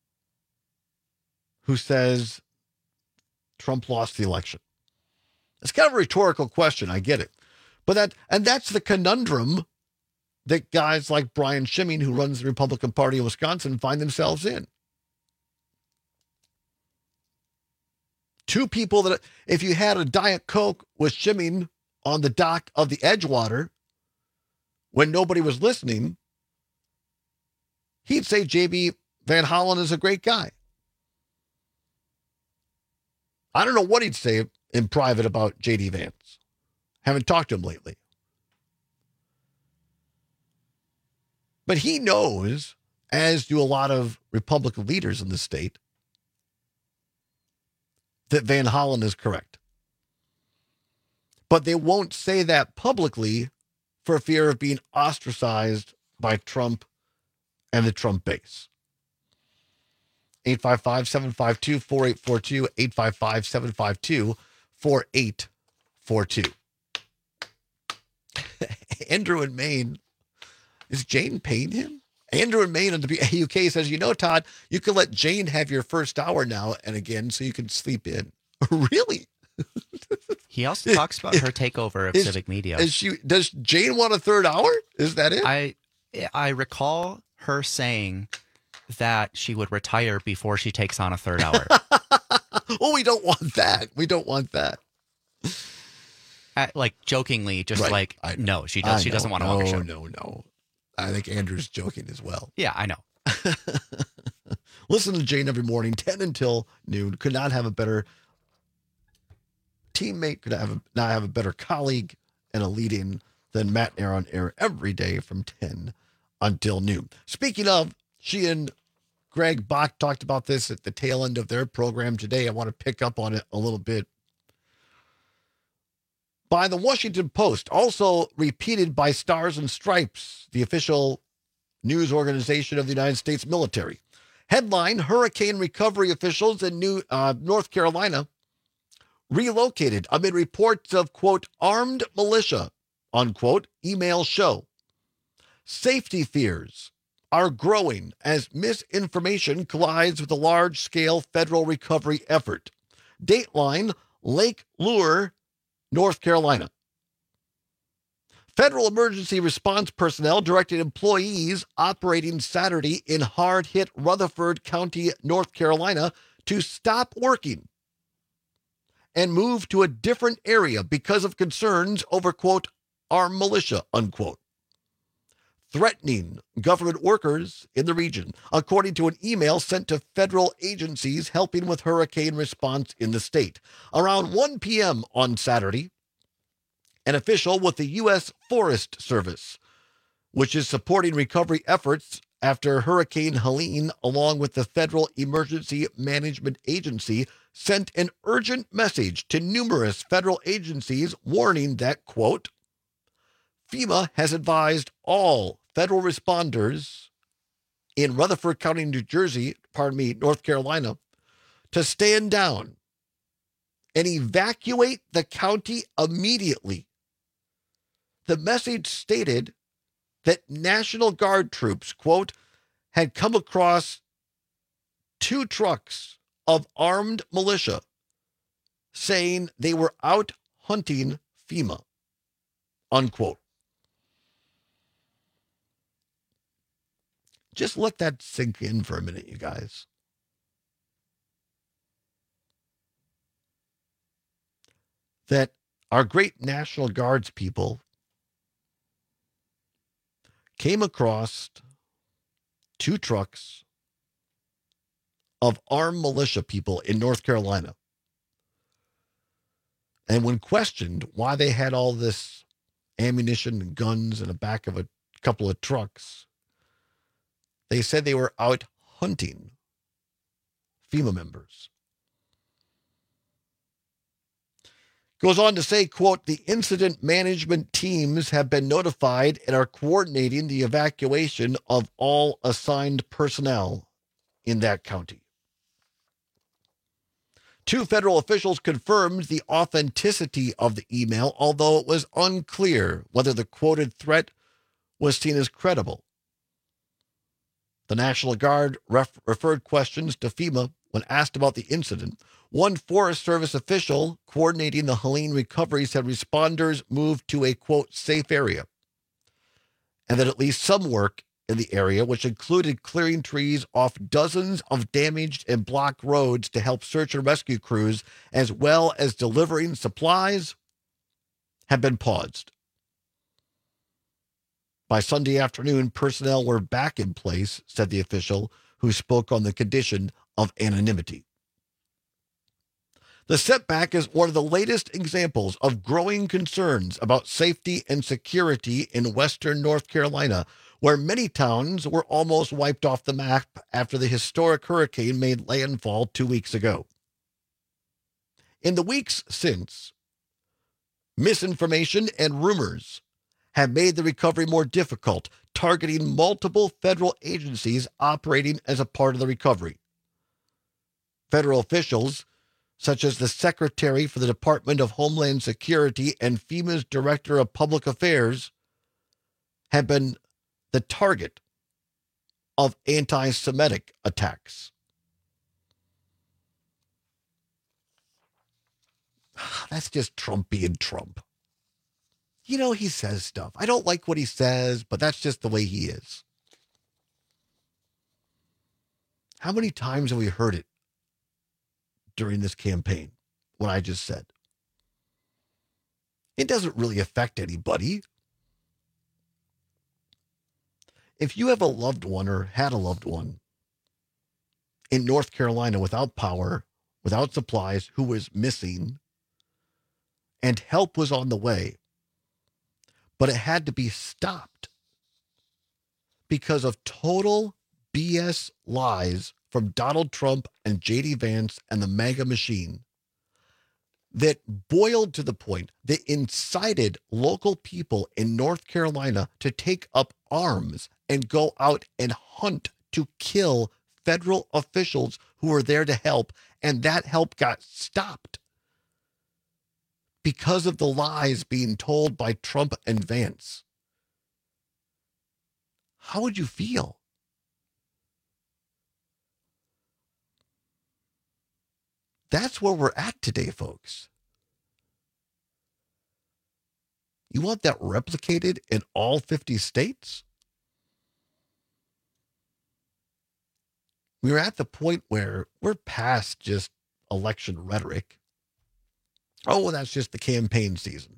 who says Trump lost the election? It's kind of a rhetorical question. I get it. But that, and that's the conundrum that guys like Brian Schimming, who runs the Republican Party in Wisconsin, find themselves in. Two people that, if you had a Diet Coke with Schimming on the dock of the Edgewater when nobody was listening, he'd say J B Van Hollen is a great guy. I don't know what he'd say in private about J D Vance. Haven't talked to him lately. But he knows, as do a lot of Republican leaders in the state, that Van Hollen is correct. But they won't say that publicly for fear of being ostracized by Trump and the Trump base. eight five five, seven five two, four eight four two, eight five five, seven five two, four eight four two. Andrew in Maine. Is Jane paying him? Andrew in Maine on the A U K says, you know, Todd, you can let Jane have your first hour now and again so you can sleep in. Really? He also talks about her takeover of is, Civic Media. Is she, does Jane want a third hour? Is that it? I I recall her saying that she would retire before she takes on a third hour. Well, we don't want that. We don't want that. Uh, like jokingly, just Right. like, I no, she does. I She doesn't know. want to no, walk a show. No, no, I think Andrew's joking as well. Yeah, I know. Listen to Jane every morning, ten until noon. Could not have a better teammate, could have a, not have a better colleague and a lead-in than Matt Air on air every day from ten until noon. Speaking of, she and Greg Bach talked about this at the tail end of their program today. I want to pick up on it a little bit. By the Washington Post, also repeated by Stars and Stripes, the official news organization of the United States military. Headline, hurricane recovery officials in New uh, North Carolina relocated amid reports of, quote, armed militia, unquote, email show. Safety fears are growing as misinformation collides with a large-scale federal recovery effort. Dateline, Lake Lure, North Carolina. Federal emergency response personnel directed employees operating Saturday in hard-hit Rutherford County, North Carolina, to stop working and move to a different area because of concerns over, quote, armed militia, unquote, threatening government workers in the region, according to an email sent to federal agencies helping with hurricane response in the state. Around one p.m. on Saturday, an official with the U S Forest Service, which is supporting recovery efforts after Hurricane Helene, along with the Federal Emergency Management Agency, sent an urgent message to numerous federal agencies warning that, quote, FEMA has advised all federal responders in Rutherford County, New Jersey, pardon me, North Carolina, to stand down and evacuate the county immediately. The message stated that National Guard troops, quote, had come across two trucks of armed militia saying they were out hunting FEMA, unquote. Just let that sink in for a minute, you guys. That our great National Guards people came across two trucks of armed militia people in North Carolina. And when questioned why they had all this ammunition and guns in the back of a couple of trucks, they said they were out hunting FEMA members. Goes on to say, quote, the incident management teams have been notified and are coordinating the evacuation of all assigned personnel in that county. Two federal officials confirmed the authenticity of the email, although it was unclear whether the quoted threat was seen as credible. The National Guard ref- referred questions to FEMA when asked about the incident. One Forest Service official coordinating the Helene recovery said responders moved to a, quote, safe area, and that at least some work in the area, which included clearing trees off dozens of damaged and blocked roads to help search and rescue crews, as well as delivering supplies, have been paused. By Sunday afternoon, personnel were back in place, said the official, who spoke on the condition of anonymity. The setback is one of the latest examples of growing concerns about safety and security in western North Carolina, where many towns were almost wiped off the map after the historic hurricane made landfall two weeks ago. In the weeks since, misinformation and rumors have made the recovery more difficult, targeting multiple federal agencies operating as a part of the recovery. Federal officials, such as the Secretary for the Department of Homeland Security and FEMA's Director of Public Affairs, have been the target of anti-Semitic attacks. That's just Trump being Trump. You know, he says stuff. I don't like what he says, but that's just the way he is. How many times have we heard it during this campaign, what I just said? It doesn't really affect anybody. If you have a loved one or had a loved one in North Carolina without power, without supplies, who was missing, and help was on the way, but it had to be stopped because of total B S lies from Donald Trump and J D Vance and the MAGA machine that boiled to the point that incited local people in North Carolina to take up arms and go out and hunt to kill federal officials who were there to help, and that help got stopped because of the lies being told by Trump and Vance. How would you feel? That's where we're at today, folks. You want that replicated in all fifty states? We're at the point where we're past just election rhetoric. Oh, well, that's just the campaign season.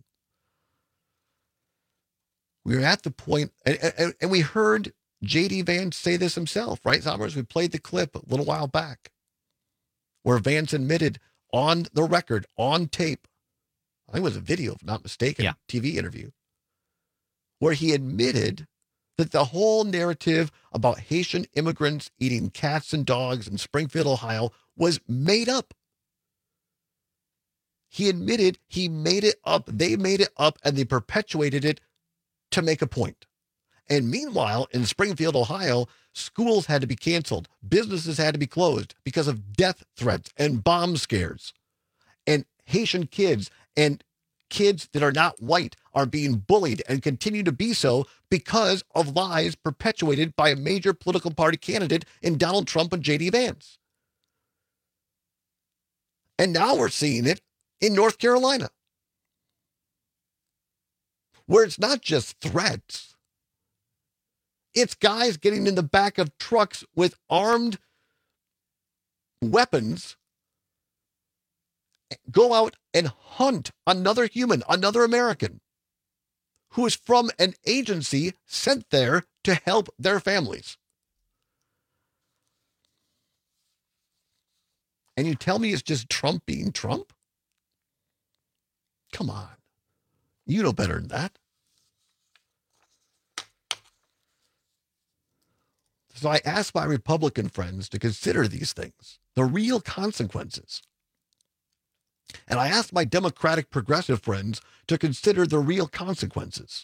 We're at the point, and, and, and we heard J D Vance say this himself, right, Sommers? We played the clip a little while back where Vance admitted on the record, on tape, I think it was a video, if I'm not mistaken, yeah. T V interview, where he admitted that the whole narrative about Haitian immigrants eating cats and dogs in Springfield, Ohio, was made up. He admitted he made it up. They made it up, and they perpetuated it to make a point. And meanwhile, in Springfield, Ohio, schools had to be canceled. Businesses had to be closed because of death threats and bomb scares. And Haitian kids and kids that are not white are being bullied and continue to be so because of lies perpetuated by a major political party candidate in Donald Trump and J D Vance. And now we're seeing it in North Carolina, where it's not just threats. It's guys getting in the back of trucks with armed weapons, go out and hunt another human, another American, who is from an agency sent there to help their families. And you tell me it's just Trump being Trump? Come on. You know better than that. So I asked my Republican friends to consider these things, the real consequences. And I asked my Democratic progressive friends to consider the real consequences.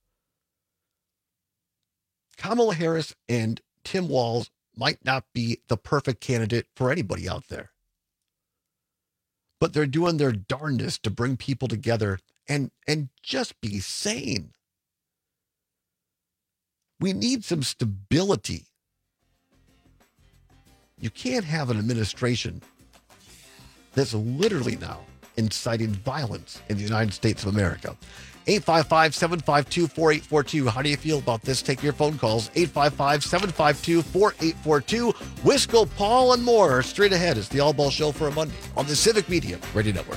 Kamala Harris and Tim Walz might not be the perfect candidate for anybody out there, but they're doing their darndest to bring people together and, and just be sane. We need some stability. You can't have an administration that's literally now inciting violence in the United States of America. eight five five, seven five two, four eight four two. How do you feel about this? Take your phone calls. eight five five, seven five two, four eight four two. Wisco, Paul, and more straight ahead. It's the All Ball Show for a Monday on the Civic Media Radio Network.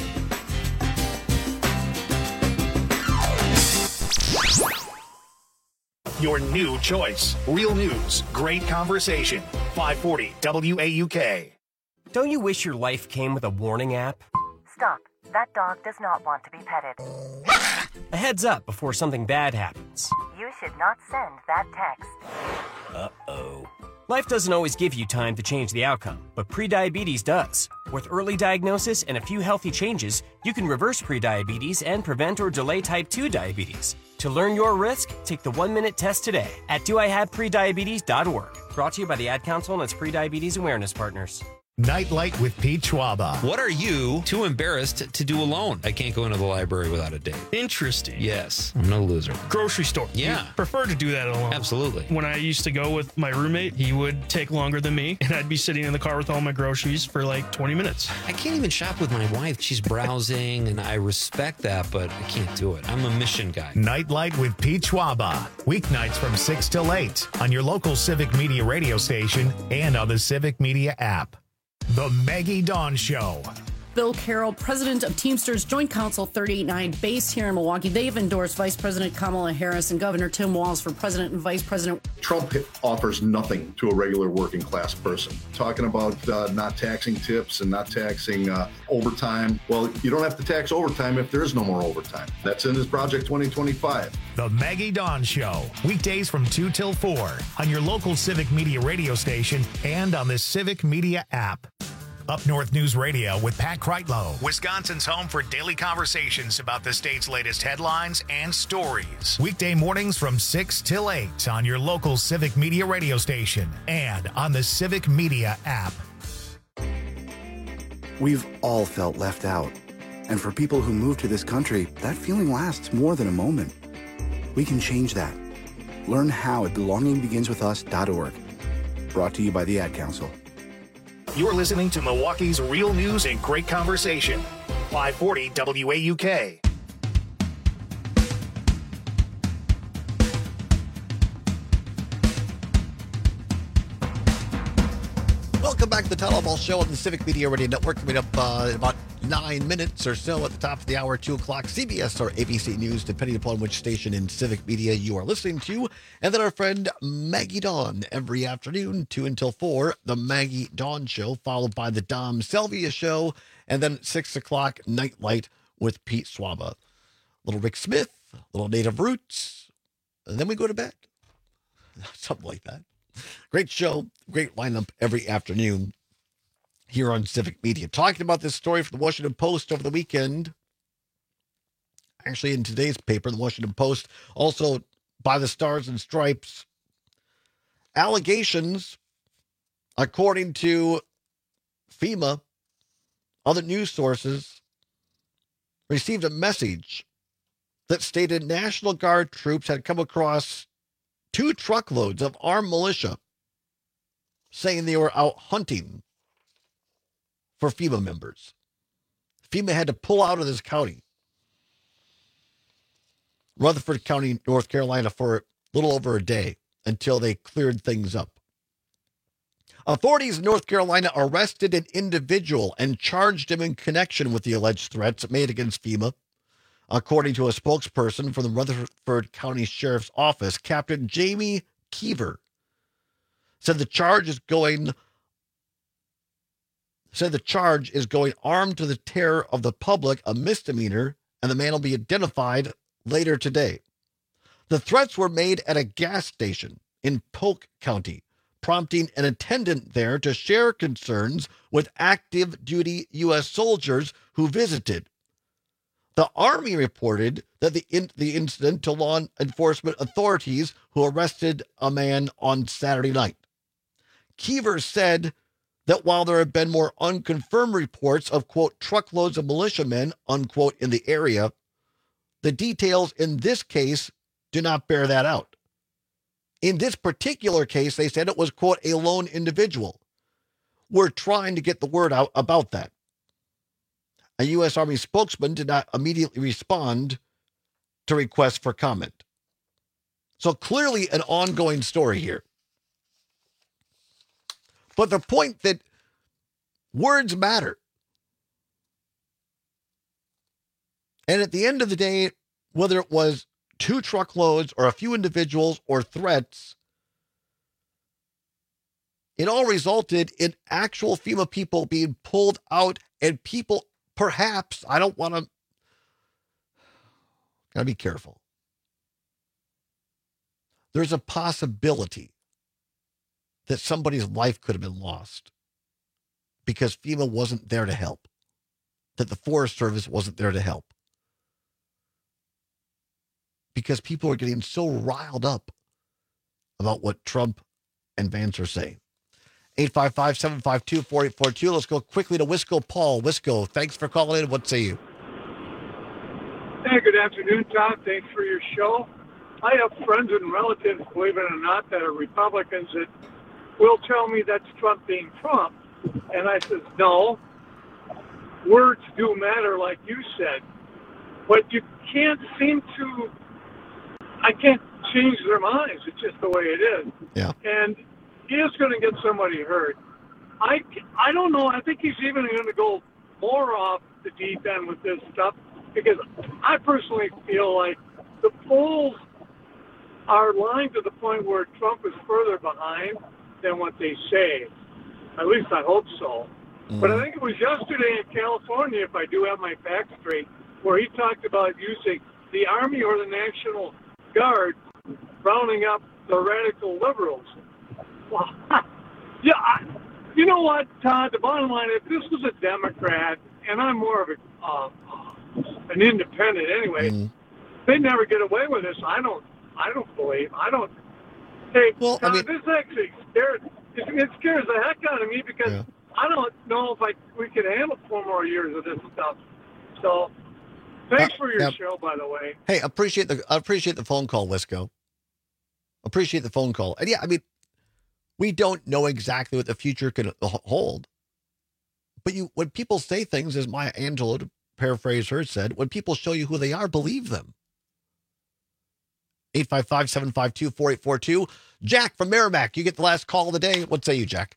Your new choice. Real news, great conversation. five forty W A U K. Don't you wish your life came with a warning app? Stop. That dog does not want to be petted. A heads up before something bad happens. You should not send that text. Uh-oh. Life doesn't always give you time to change the outcome, but prediabetes does. With early diagnosis and a few healthy changes, you can reverse prediabetes and prevent or delay type two diabetes. To learn your risk, take the one-minute test today at do I have prediabetes dot org. Brought to you by the Ad Council and its prediabetes awareness partners. Nightlight with Pete Schwaba. What are you too embarrassed to do alone? I can't go into the library without a date. Interesting. Yes, I'm no loser. Grocery store. Yeah. You prefer to do that alone. Absolutely. When I used to go with my roommate, he would take longer than me, and I'd be sitting in the car with all my groceries for like twenty minutes. I can't even shop with my wife. She's browsing, and I respect that, but I can't do it. I'm a mission guy. Nightlight with Pete Schwaba. Weeknights from six till eight on your local Civic Media radio station and on the Civic Media app. The Maggie Dawn Show. Bill Carroll, president of Teamsters Joint Council thirty-eight nine, based here in Milwaukee. They've endorsed Vice President Kamala Harris and Governor Tim Walz for president and vice president. Trump offers nothing to a regular working class person. Talking about uh, not taxing tips and not taxing uh, overtime. Well, you don't have to tax overtime if there is no more overtime. That's in his Project twenty twenty-five. The Maggie Dawn Show. Weekdays from two till four on your local Civic Media radio station and on the Civic Media app. Up North News Radio with Pat Kreitlow, Wisconsin's home for daily conversations about the state's latest headlines and stories. Weekday mornings from six till eight on your local Civic Media radio station and on the Civic Media app. We've all felt left out. And for people who move to this country, that feeling lasts more than a moment. We can change that. Learn how at belonging begins with us dot org. Brought to you by the Ad Council. You're listening to Milwaukee's real news and great conversation. five forty W A U K. Welcome back to the Town Hall Ball Show on the Civic Media Radio Network. Coming up uh, in about nine minutes or so at the top of the hour, two o'clock, C B S or A B C News, depending upon which station in Civic Media you are listening to. And then our friend Maggie Dawn every afternoon, two until four, the Maggie Dawn Show, followed by the Dom Selvia Show, and then six o'clock, Nightlight with Pete Schwaba. Little Rick Smith, little Native Roots, and then we go to bed. Something like that. Great show, great lineup every afternoon here on Civic Media. Talking about this story from the Washington Post over the weekend. Actually, in today's paper, the Washington Post, also by the Stars and Stripes. Allegations, according to FEMA, other news sources, received a message that stated National Guard troops had come across two truckloads of armed militia, saying they were out hunting for FEMA members. FEMA had to pull out of this county, Rutherford County, North Carolina, for a little over a day until they cleared things up. Authorities in North Carolina arrested an individual and charged him in connection with the alleged threats made against FEMA. According to a spokesperson from the Rutherford County Sheriff's Office, Captain Jamie Keever said the charge is going said the charge is going armed to the terror of the public, a misdemeanor, and the man will be identified later today. The threats were made at a gas station in Polk County, prompting an attendant there to share concerns with active duty U S soldiers who visited. The Army reported that the in, the incident to law enforcement authorities who arrested a man on Saturday night. Keever said that while there have been more unconfirmed reports of, quote, truckloads of militiamen, unquote, in the area, the details in this case do not bear that out. In this particular case, they said it was, quote, a lone individual. We're trying to get the word out about that. A U S Army spokesman did not immediately respond to requests for comment. So clearly an ongoing story here. But the point that words matter. And at the end of the day, whether it was two truckloads or a few individuals or threats, It all resulted in actual FEMA people being pulled out and people, perhaps, I don't want to, gotta be careful. There's a possibility that somebody's life could have been lost because FEMA wasn't there to help, that the Forest Service wasn't there to help, because people are getting so riled up about what Trump and Vance are saying. eight five five, seven five two, four eight four two. Let's go quickly to Wisco Paul. Wisco, thanks for calling in. What say you? Hey, good afternoon, Tom. Thanks for your show. I have friends and relatives, believe it or not, that are Republicans that will tell me that's Trump being Trump. And I says, no, words do matter, like you said. But you can't seem to, I can't change their minds. It's just the way it is. Yeah. And he is going to get somebody hurt. I, I don't know. I think he's even going to go more off the deep end with this stuff because I personally feel like the polls are lying to the point where Trump is further behind than what they say. At least I hope so. Mm. But I think it was yesterday in California, if I do have my facts straight, where he talked about using the Army or the National Guard rounding up the radical liberals. Well, yeah, I, you know what, Todd? The bottom line, if this was a Democrat, and I'm more of a uh, an independent anyway, mm. they'd never get away with this. I don't. I don't believe. I don't. Hey, well, Todd, I mean, this actually scares. It, it scares the heck out of me because yeah. I don't know if I we could handle four more years of this stuff. So, thanks uh, for your yeah. show, by the way. Hey, appreciate the I appreciate the phone call, Wisco. Appreciate the phone call, and yeah, I mean, we don't know exactly what the future can hold. But you, when people say things, as Maya Angelou, to paraphrase her, said, when people show you who they are, believe them. eight five five, seven five two, four eight four two. Jack from Merrimack, you get the last call of the day. What say you, Jack?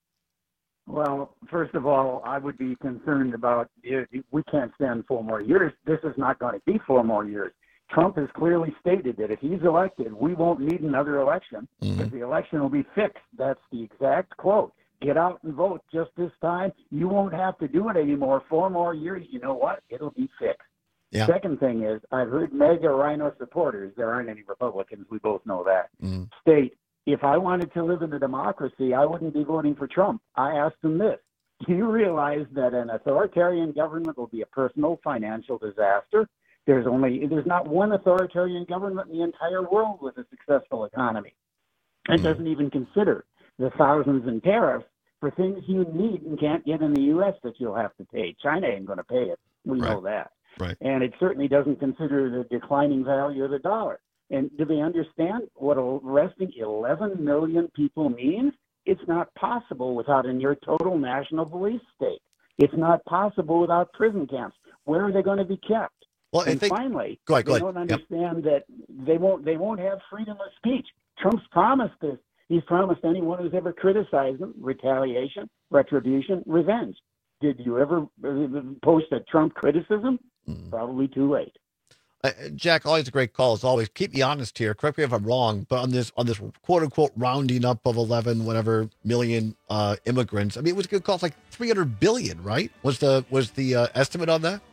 Well, first of all, I would be concerned about if we can't stand four more years. This is not going to be four more years. Trump has clearly stated that if he's elected, we won't need another election because mm-hmm. the election will be fixed. That's the exact quote. Get out and vote just this time. You won't have to do it anymore. Four more years, you know what? It'll be fixed. Yeah. Second thing is, I've heard MAGA Rhino supporters, there aren't any Republicans, we both know that, mm. state, if I wanted to live in a democracy, I wouldn't be voting for Trump. I asked them this. Do you realize that an authoritarian government will be a personal financial disaster? There's only, there's not one authoritarian government in the entire world with a successful economy. And mm. doesn't even consider the thousands in tariffs for things you need and can't get in the U S that you'll have to pay. China ain't going to pay it. We right. know that. Right. And it certainly doesn't consider the declining value of the dollar. And do they understand what arresting eleven million people means? It's not possible without a near total national police state. It's not possible without prison camps. Where are they going to be kept? Well, and I think, finally, go ahead, go they ahead. don't understand yep. that they won't they won't have freedom of speech. Trump's promised this. He's promised anyone who's ever criticized him retaliation, retribution, revenge. Did you ever post a Trump criticism? Mm. Probably too late. Uh, Jack, always a great call as always. Keep me honest here. Correct me if I'm wrong, but on this on this quote unquote rounding up of eleven whatever million uh, immigrants, I mean, it was going to cost like three hundred billion, right? Was the was the uh, estimate on that?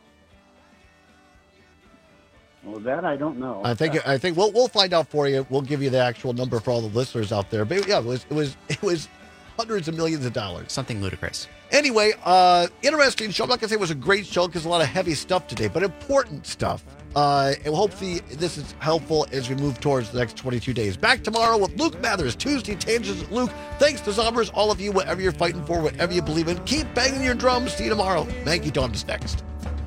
Well, that I don't know. I think I think we'll we'll find out for you. We'll give you the actual number for all the listeners out there. But yeah, it was it was it was hundreds of millions of dollars. Something ludicrous. Anyway, uh, interesting show. I'm not gonna say it was a great show because a lot of heavy stuff today, but important stuff. Uh, and hopefully this is helpful as we move towards the next twenty-two days. Back tomorrow with Luke Mathers, Tuesday Tangents with Luke. Thanks to Zombers, all of you, whatever you're fighting for, whatever you believe in. Keep banging your drums. See you tomorrow. Thank you, Tom. Is next.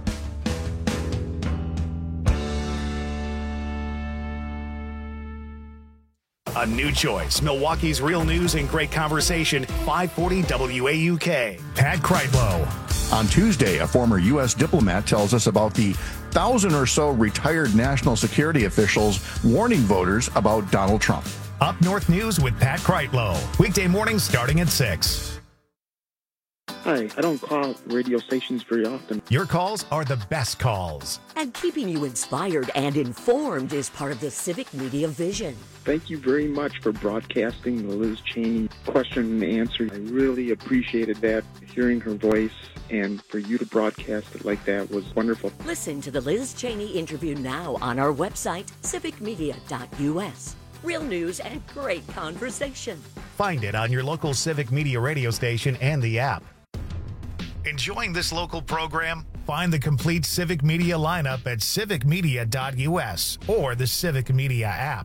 A new choice. Milwaukee's real news and great conversation. five forty W A U K. Pat Kreitlow. On Tuesday, a former U S diplomat tells us about the thousand or so retired national security officials warning voters about Donald Trump. Up North News with Pat Kreitlow. Weekday mornings starting at six. Hi, I don't call radio stations very often. Your calls are the best calls. And keeping you inspired and informed is part of the Civic Media vision. Thank you very much for broadcasting the Liz Cheney question and answer. I really appreciated that, hearing her voice, and for you to broadcast it like that was wonderful. Listen to the Liz Cheney interview now on our website, civic media dot u s. Real news and great conversation. Find it on your local Civic Media radio station and the app. Enjoying this local program? Find the complete Civic Media lineup at civic media dot u s or the Civic Media app.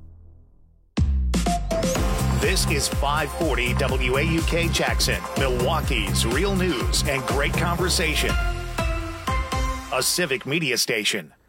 This is five forty W A U K Jackson, Milwaukee's real news and great conversation. A Civic Media station.